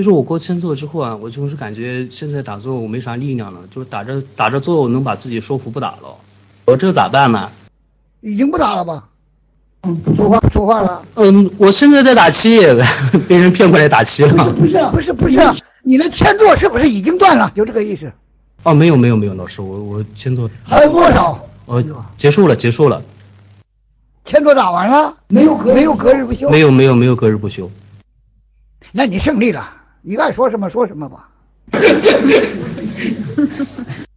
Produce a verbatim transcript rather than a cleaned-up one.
就是我过签坐之后啊，我就是感觉现在打坐我没啥力量了，就是打着打着坐我能把自己说服不打了，我这咋办呢？ 已经不打了吧？嗯，说话说话了。 嗯，我现在在打七，被人骗过来打七了。 不是不是不是，你的签坐是不是已经断了？就这个意思。 哦，没有没有没有，老师，我我签坐还有多少？ 哦，结束了结束了。 签坐打完了？没有隔没有隔日不休？ 没有没有没有隔日不休。 那你胜利了，你爱说什么说什么吧。